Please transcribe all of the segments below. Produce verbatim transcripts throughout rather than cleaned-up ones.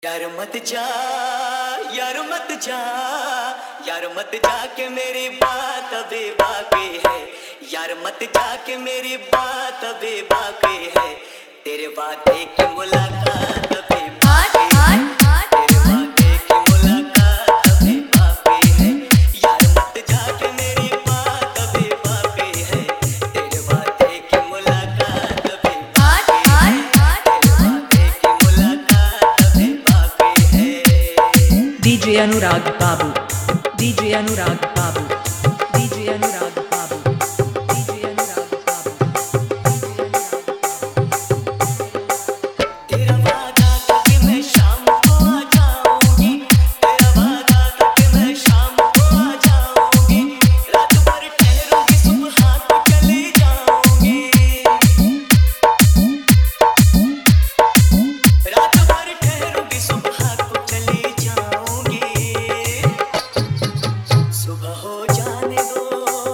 यार मत जा, यार मत जा, यार मत जा के मेरी बात अभी बाकी है। यार मत जा के मेरी बात अभी बाकी है। तेरे वादे की मुलाकात अभी बाकी है। तेरे वादे की मुलाकात अभी बाकी है। यार मत जा के मेरी बात अभी बाकी है। तेरे वादे की मुलाकात अभी बाकी है। तेरे वादे की मुलाकात अभी बाकी है। DJ Anurag Babu, DJ Anurag Babu, DJ Anurag Babu, DJ Anurag Babu, तेरा वादा था कि मैं शाम को आ जाऊंगी। तेरा वादा था कि मैं शाम को आ जाऊंगी। रात भर ठहरूंगी, सुबह को चली जाऊंगी। रात भर ठहरूंगी, सुबह को चली जाऊंगी। सुबह हो जाने दो,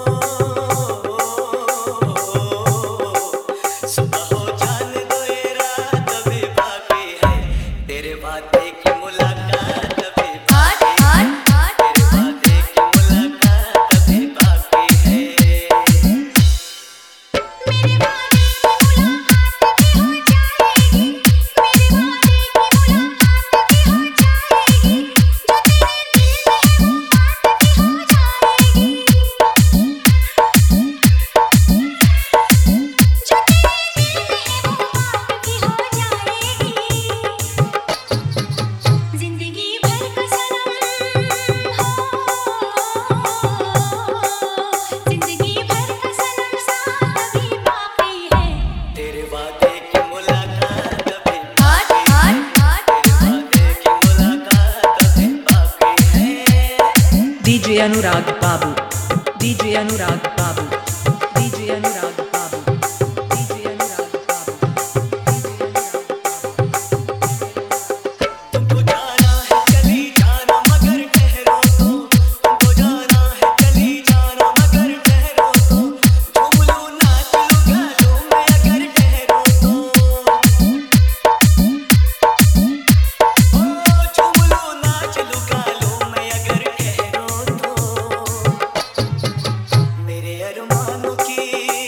सुबह हो जाने दो, ये रात अभी बाकी है। तेरे वादे की मुलाकात अभी बाकी है। तेरे वादे की मुलाकात अभी बाकी है। मेरे वादे की मुलाकात भी हो जाएगी। मेरे वादे की मुलाकात भी हो जाएगी। जो तेरे दिल में है वो बात भी हो जाएगी। जो तेरे दिल में है वो बात भी हो जाएगी। जिंदगी भर का सनम हो, जिंदगी भर का सनम साथ अभी बाकी है। तेरे वादे की मुलाकात अभी बाकी है। तेरे वादे की मुलाकात अभी बाकी है। DJ Anurag Babu, DJ Anurag Babu, DJ Anurag Babu, DJ Anurag Babu. तुमको जाना है चली जाना मगर ठहरो तो। तुमको जाना है चली जाना मगर ठहरो तो। झूम लूं नाच लूं गा लूं मैं अगर ठहरो तो। ओ झूम लूं नाच लूं गा लूं मैं अगर ठहरो तो। मेरे अरमानों की,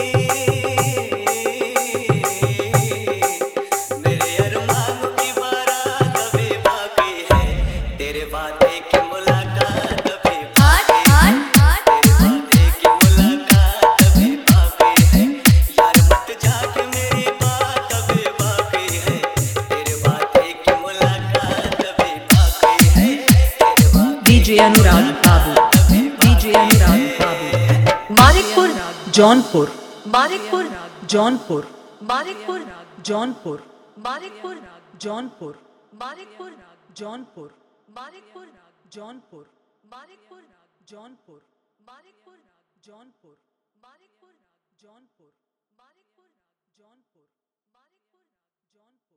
मेरे अरमानों की बारात अभी बाकी है। तेरे वादे की मुलाकात अभी बाकी है। तेरे वादे की मुलाकात अभी बाकी है। यार मत जाके मेरी बात अभी बाकी है। तेरे वादे की मुलाकात अभी बाकी है। तेरे वादे डीजे अनुराग बाबू, डीजे अनुराग बाबू। मानिकपुर जौनपुर, मानिकपुर जौनपुर, मानिकपुर जौनपुर, मानिकपुर जौनपुर, मानिकपुर जौनपुर, मानिकपुर जौनपुर, मानिकपुर जौनपुर, मानिकपुर जौनपुर, मानिकपुर जौनपुर, मानिकपुर जौनपुर, मानिकपुर जौनपुर।